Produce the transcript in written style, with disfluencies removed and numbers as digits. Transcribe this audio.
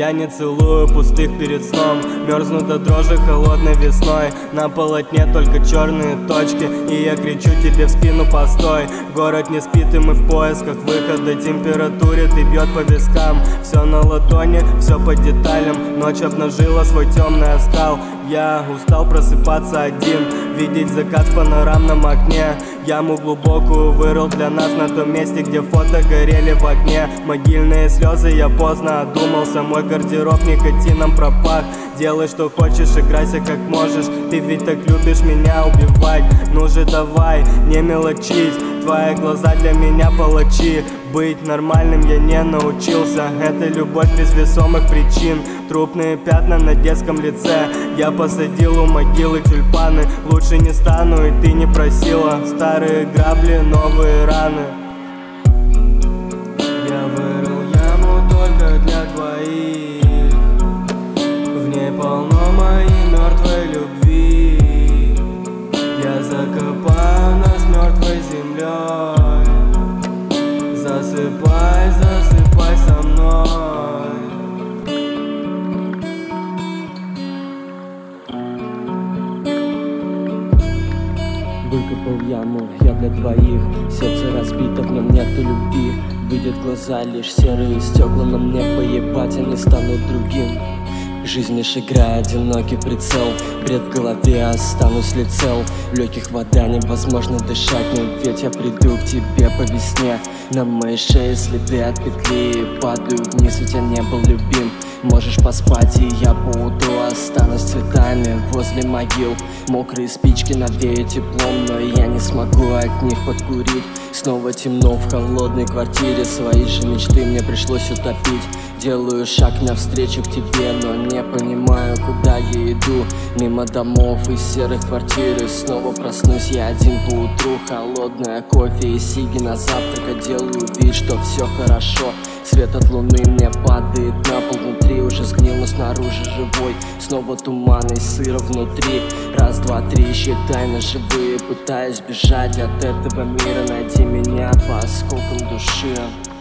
Я не целую пустых перед сном, мерзну до дрожи холодной весной. На полотне только черные точки, и я кричу тебе в спину: постой. Город не спит, и мы в поисках выхода. Температуре ты бьет по вискам. Все на ладони, все по деталям. Ночь обнажила свой темный оскал. Я устал просыпаться один, видеть закат в панорамном окне. Яму глубокую вырыл для нас на том месте, где фото горели в огне. Могильные слезы, я поздно одумался. Мой гардероб никотином пропах. Делай, что хочешь, играйся как можешь. Ты ведь так любишь меня убивать. Ну же давай, не мелочись. Твои глаза для меня палачи. Быть нормальным я не научился. Это любовь без весомых причин. Трупные пятна на детском лице. Я посадил у могилы тюльпаны. Лучше не стану, и ты не просила. Старые грабли, новые раны. Я вырыл яму только для твоих. В ней полно моей мертвой любви. Я закопаю нас мертвой землей. Засыпай, засыпай со мной. Выкопал яму я для двоих. Сердце разбито, в нем нету любви. Видят глаза лишь серые стекла, но мне поебать, я не стану другим. Жизнь лишь игра, одинокий прицел. Бред в голове, останусь ли цел. В легких вода, невозможно дышать. Но ведь я приду к тебе по весне. На моей шее следы от петли. Падаю вниз, ведь я не был любим. Можешь поспать, и я поутру останусь цветами возле могил. Мокрые спички навеют теплом, но я не смогу от них подкурить. Снова темно в холодной квартире. Свои же мечты мне пришлось утопить. Делаю шаг навстречу к тебе, но не понимаю, куда я иду. Мимо домов и серых квартир. И снова проснусь я один поутру. Холодное кофе и сиги на завтрак. А делаю вид, что все хорошо. Свет от луны мне падает на пол. Внутри уже сгнил, но снаружи живой. Снова туман и сыро внутри. Раз, два, три, считай на живые. Пытаюсь бежать от этого мира. Найди меня по осколкам души.